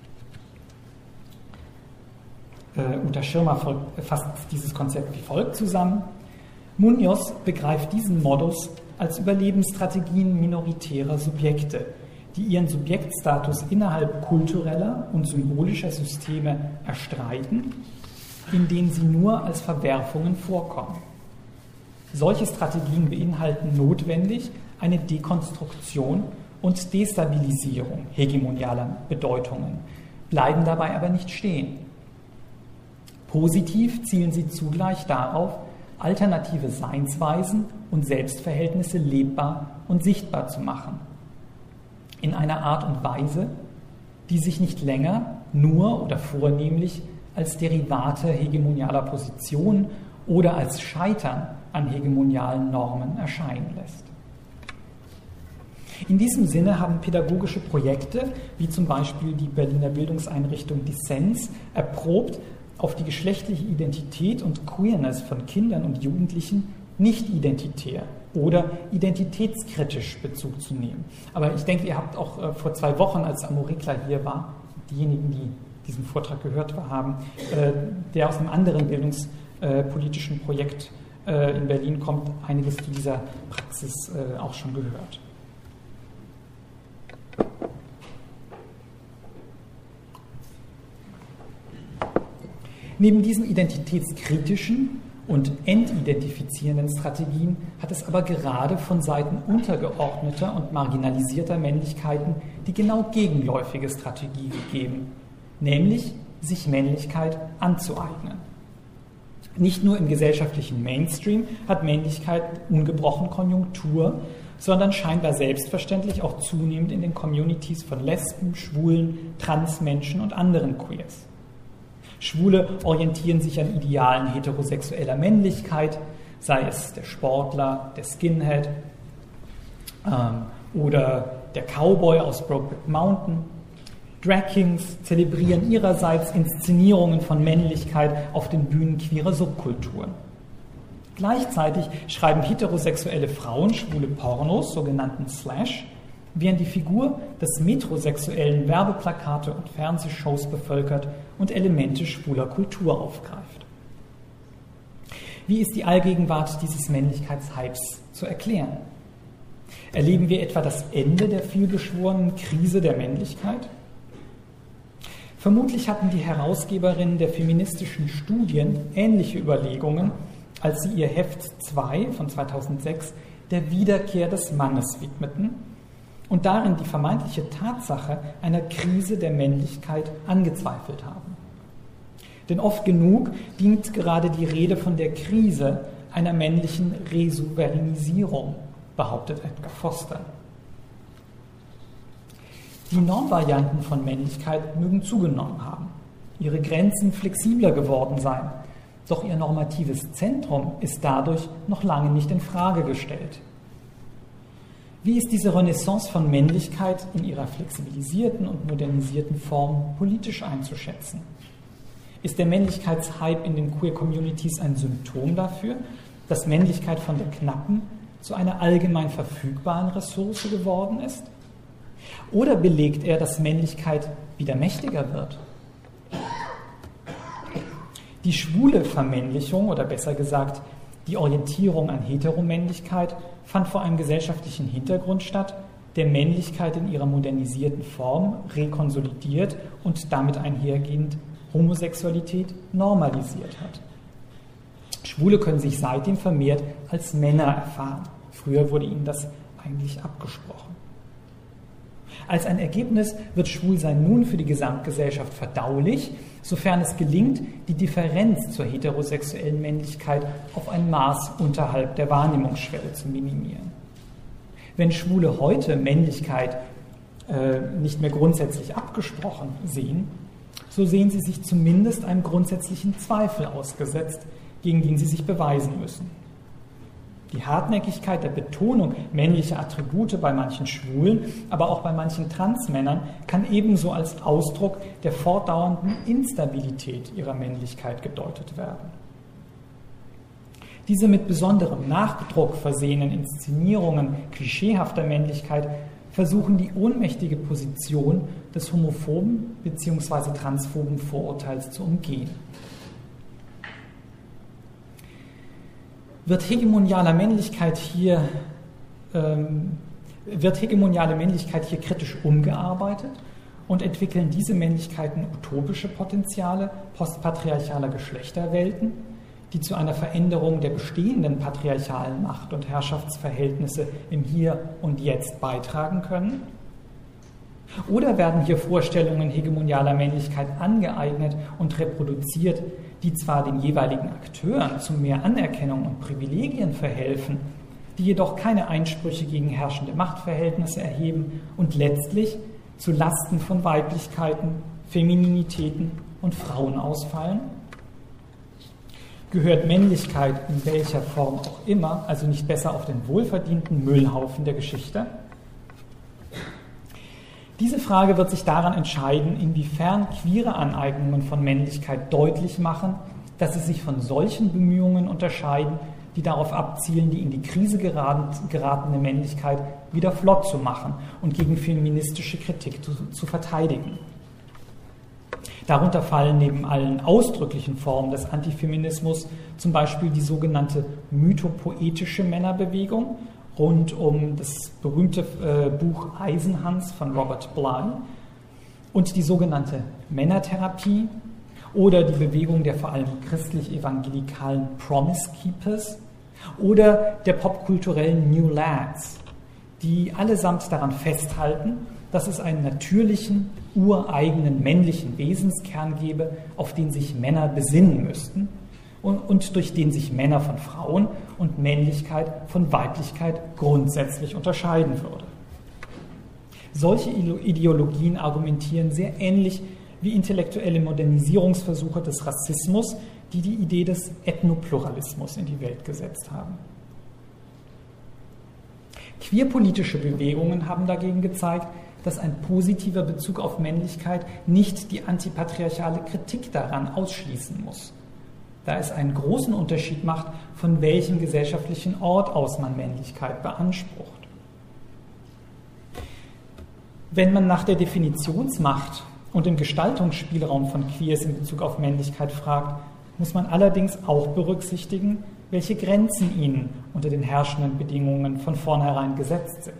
Äh, Uta Schirmer fasst dieses Konzept wie folgt zusammen. Muñoz begreift diesen Modus als Überlebensstrategien minoritärer Subjekte, die ihren Subjektstatus innerhalb kultureller und symbolischer Systeme erstreiten, in denen sie nur als Verwerfungen vorkommen. Solche Strategien beinhalten notwendig eine Dekonstruktion und Destabilisierung hegemonialer Bedeutungen, bleiben dabei aber nicht stehen. Positiv zielen sie zugleich darauf, alternative Seinsweisen und Selbstverhältnisse lebbar und sichtbar zu machen. In einer Art und Weise, die sich nicht länger nur oder vornehmlich als Derivate hegemonialer Positionen oder als Scheitern an hegemonialen Normen erscheinen lässt. In diesem Sinne haben pädagogische Projekte, wie zum Beispiel die Berliner Bildungseinrichtung Dissens, erprobt, auf die geschlechtliche Identität und Queerness von Kindern und Jugendlichen nicht identitär oder identitätskritisch Bezug zu nehmen. Aber ich denke, ihr habt auch äh, vor zwei Wochen, als Amorikla hier war, diejenigen, die diesen Vortrag gehört haben, äh, der aus einem anderen bildungspolitischen äh, Projekt äh, in Berlin kommt, einiges zu dieser Praxis äh, auch schon gehört. Neben diesem identitätskritischen und entidentifizierenden Strategien hat es aber gerade von Seiten untergeordneter und marginalisierter Männlichkeiten die genau gegenläufige Strategie gegeben, nämlich sich Männlichkeit anzueignen. Nicht nur im gesellschaftlichen Mainstream hat Männlichkeit ungebrochen Konjunktur, sondern scheinbar selbstverständlich auch zunehmend in den Communities von Lesben, Schwulen, Transmenschen und anderen Queers. Schwule orientieren sich an Idealen heterosexueller Männlichkeit, sei es der Sportler, der Skinhead ähm, oder der Cowboy aus Brokeback Mountain. Drag Kings zelebrieren ihrerseits Inszenierungen von Männlichkeit auf den Bühnen queerer Subkulturen. Gleichzeitig schreiben heterosexuelle Frauen schwule Pornos, sogenannten Slash, während die Figur des metrosexuellen Werbeplakate und Fernsehshows bevölkert und Elemente schwuler Kultur aufgreift. Wie ist die Allgegenwart dieses Männlichkeitshypes zu erklären? Erleben wir etwa das Ende der vielbeschworenen Krise der Männlichkeit? Vermutlich hatten die Herausgeberinnen der feministischen Studien ähnliche Überlegungen, als sie ihr Heft zwei von zweitausendsechs der Wiederkehr des Mannes widmeten und darin die vermeintliche Tatsache einer Krise der Männlichkeit angezweifelt haben. Denn oft genug dient gerade die Rede von der Krise einer männlichen Resouveränisierung, behauptet Edgar Foster. Die Normvarianten von Männlichkeit mögen zugenommen haben, ihre Grenzen flexibler geworden sein, doch ihr normatives Zentrum ist dadurch noch lange nicht in Frage gestellt. Wie ist diese Renaissance von Männlichkeit in ihrer flexibilisierten und modernisierten Form politisch einzuschätzen? Ist der Männlichkeitshype in den Queer-Communities ein Symptom dafür, dass Männlichkeit von der knappen zu einer allgemein verfügbaren Ressource geworden ist? Oder belegt er, dass Männlichkeit wieder mächtiger wird? Die schwule Vermännlichung, oder besser gesagt die Orientierung an Heteromännlichkeit, fand vor einem gesellschaftlichen Hintergrund statt, der Männlichkeit in ihrer modernisierten Form rekonsolidiert und damit einhergehend Homosexualität normalisiert hat. Schwule können sich seitdem vermehrt als Männer erfahren. Früher wurde ihnen das eigentlich abgesprochen. Als ein Ergebnis wird Schwulsein nun für die Gesamtgesellschaft verdaulich, sofern es gelingt, die Differenz zur heterosexuellen Männlichkeit auf ein Maß unterhalb der Wahrnehmungsschwelle zu minimieren. Wenn Schwule heute Männlichkeit äh, nicht mehr grundsätzlich abgesprochen sehen, so sehen sie sich zumindest einem grundsätzlichen Zweifel ausgesetzt, gegen den sie sich beweisen müssen. Die Hartnäckigkeit der Betonung männlicher Attribute bei manchen Schwulen, aber auch bei manchen Transmännern kann ebenso als Ausdruck der fortdauernden Instabilität ihrer Männlichkeit gedeutet werden. Diese mit besonderem Nachdruck versehenen Inszenierungen klischeehafter Männlichkeit versuchen die ohnmächtige Position des homophoben bzw. transphoben Vorurteils zu umgehen. Wird hegemoniale Männlichkeit hier, ähm, wird hegemoniale Männlichkeit hier kritisch umgearbeitet und entwickeln diese Männlichkeiten utopische Potenziale postpatriarchaler Geschlechterwelten, die zu einer Veränderung der bestehenden patriarchalen Macht- und Herrschaftsverhältnisse im Hier und Jetzt beitragen können? Oder werden hier Vorstellungen hegemonialer Männlichkeit angeeignet und reproduziert, die zwar den jeweiligen Akteuren zu mehr Anerkennung und Privilegien verhelfen, die jedoch keine Einsprüche gegen herrschende Machtverhältnisse erheben und letztlich zu Lasten von Weiblichkeiten, Femininitäten und Frauen ausfallen? Gehört Männlichkeit in welcher Form auch immer also nicht besser auf den wohlverdienten Müllhaufen der Geschichte? Diese Frage wird sich daran entscheiden, inwiefern queere Aneignungen von Männlichkeit deutlich machen, dass sie sich von solchen Bemühungen unterscheiden, die darauf abzielen, die in die Krise geratene Männlichkeit wieder flott zu machen und gegen feministische Kritik zu, zu verteidigen. Darunter fallen neben allen ausdrücklichen Formen des Antifeminismus zum Beispiel die sogenannte mythopoetische Männerbewegung, rund um das berühmte äh, Buch Eisenhans von Robert Bly und die sogenannte Männertherapie oder die Bewegung der vor allem christlich-evangelikalen Promise Keepers oder der popkulturellen New Lads, die allesamt daran festhalten, dass es einen natürlichen, ureigenen männlichen Wesenskern gebe, auf den sich Männer besinnen müssten und, und durch den sich Männer von Frauen und Männlichkeit von Weiblichkeit grundsätzlich unterscheiden würde. Solche Ideologien argumentieren sehr ähnlich wie intellektuelle Modernisierungsversuche des Rassismus, die die Idee des Ethnopluralismus in die Welt gesetzt haben. Queerpolitische Bewegungen haben dagegen gezeigt, dass ein positiver Bezug auf Männlichkeit nicht die antipatriarchale Kritik daran ausschließen muss, da es einen großen Unterschied macht, von welchem gesellschaftlichen Ort aus man Männlichkeit beansprucht. Wenn man nach der Definitionsmacht und dem Gestaltungsspielraum von Queers in Bezug auf Männlichkeit fragt, muss man allerdings auch berücksichtigen, welche Grenzen ihnen unter den herrschenden Bedingungen von vornherein gesetzt sind.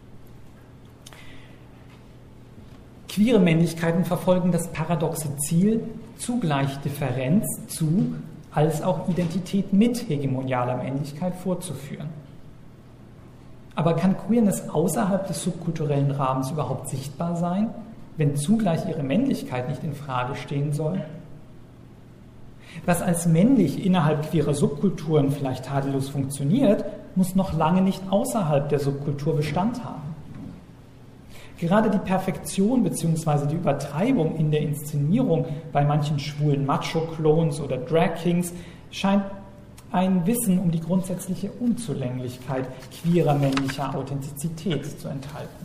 Queere Männlichkeiten verfolgen das paradoxe Ziel, zugleich Differenz zu als auch Identität mit hegemonialer Männlichkeit vorzuführen. Aber kann Queerness außerhalb des subkulturellen Rahmens überhaupt sichtbar sein, wenn zugleich ihre Männlichkeit nicht in Frage stehen soll? Was als männlich innerhalb queerer Subkulturen vielleicht tadellos funktioniert, muss noch lange nicht außerhalb der Subkultur Bestand haben. Gerade die Perfektion bzw. die Übertreibung in der Inszenierung bei manchen schwulen Macho-Clones oder Drag-Kings scheint ein Wissen um die grundsätzliche Unzulänglichkeit queerer männlicher Authentizität zu enthalten.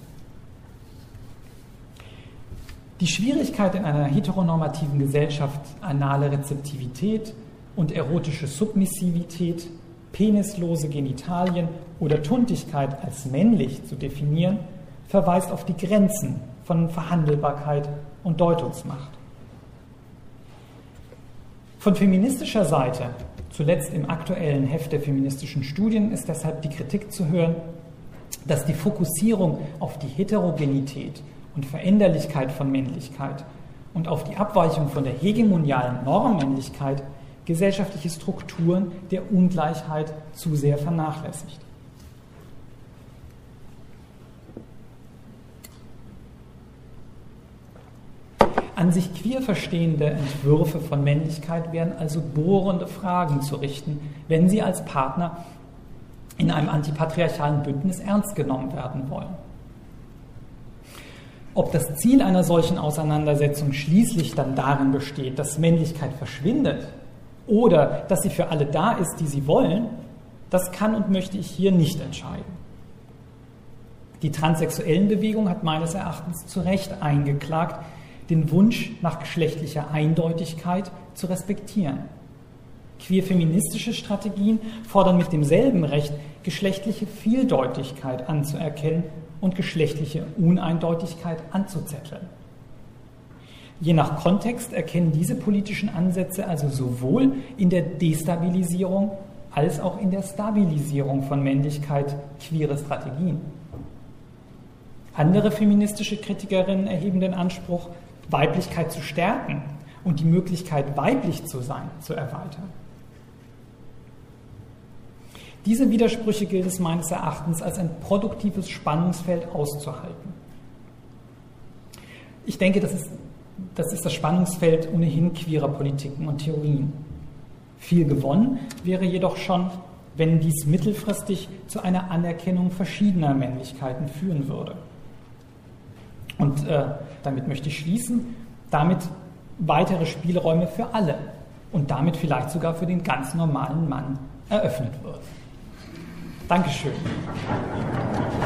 Die Schwierigkeit in einer heteronormativen Gesellschaft, anale Rezeptivität und erotische Submissivität, penislose Genitalien oder Tuntigkeit als männlich zu definieren, verweist auf die Grenzen von Verhandelbarkeit und Deutungsmacht. Von feministischer Seite, zuletzt im aktuellen Heft der feministischen Studien, ist deshalb die Kritik zu hören, dass die Fokussierung auf die Heterogenität und Veränderlichkeit von Männlichkeit und auf die Abweichung von der hegemonialen Normmännlichkeit gesellschaftliche Strukturen der Ungleichheit zu sehr vernachlässigt. An sich queer verstehende Entwürfe von Männlichkeit wären also bohrende Fragen zu richten, wenn sie als Partner in einem antipatriarchalen Bündnis ernst genommen werden wollen. Ob das Ziel einer solchen Auseinandersetzung schließlich dann darin besteht, dass Männlichkeit verschwindet oder dass sie für alle da ist, die sie wollen, das kann und möchte ich hier nicht entscheiden. Die transsexuellen Bewegung hat meines Erachtens zu Recht eingeklagt, den Wunsch nach geschlechtlicher Eindeutigkeit zu respektieren. Queer-feministische Strategien fordern mit demselben Recht, geschlechtliche Vieldeutigkeit anzuerkennen und geschlechtliche Uneindeutigkeit anzuzetteln. Je nach Kontext erkennen diese politischen Ansätze also sowohl in der Destabilisierung als auch in der Stabilisierung von Männlichkeit queere Strategien. Andere feministische Kritikerinnen erheben den Anspruch, Weiblichkeit zu stärken und die Möglichkeit, weiblich zu sein, zu erweitern. Diese Widersprüche gilt es meines Erachtens als ein produktives Spannungsfeld auszuhalten. Ich denke, das ist, das ist das Spannungsfeld ohnehin queerer Politiken und Theorien. Viel gewonnen wäre jedoch schon, wenn dies mittelfristig zu einer Anerkennung verschiedener Männlichkeiten führen würde. Und äh, damit möchte ich schließen, damit weitere Spielräume für alle und damit vielleicht sogar für den ganz normalen Mann eröffnet wird. Dankeschön.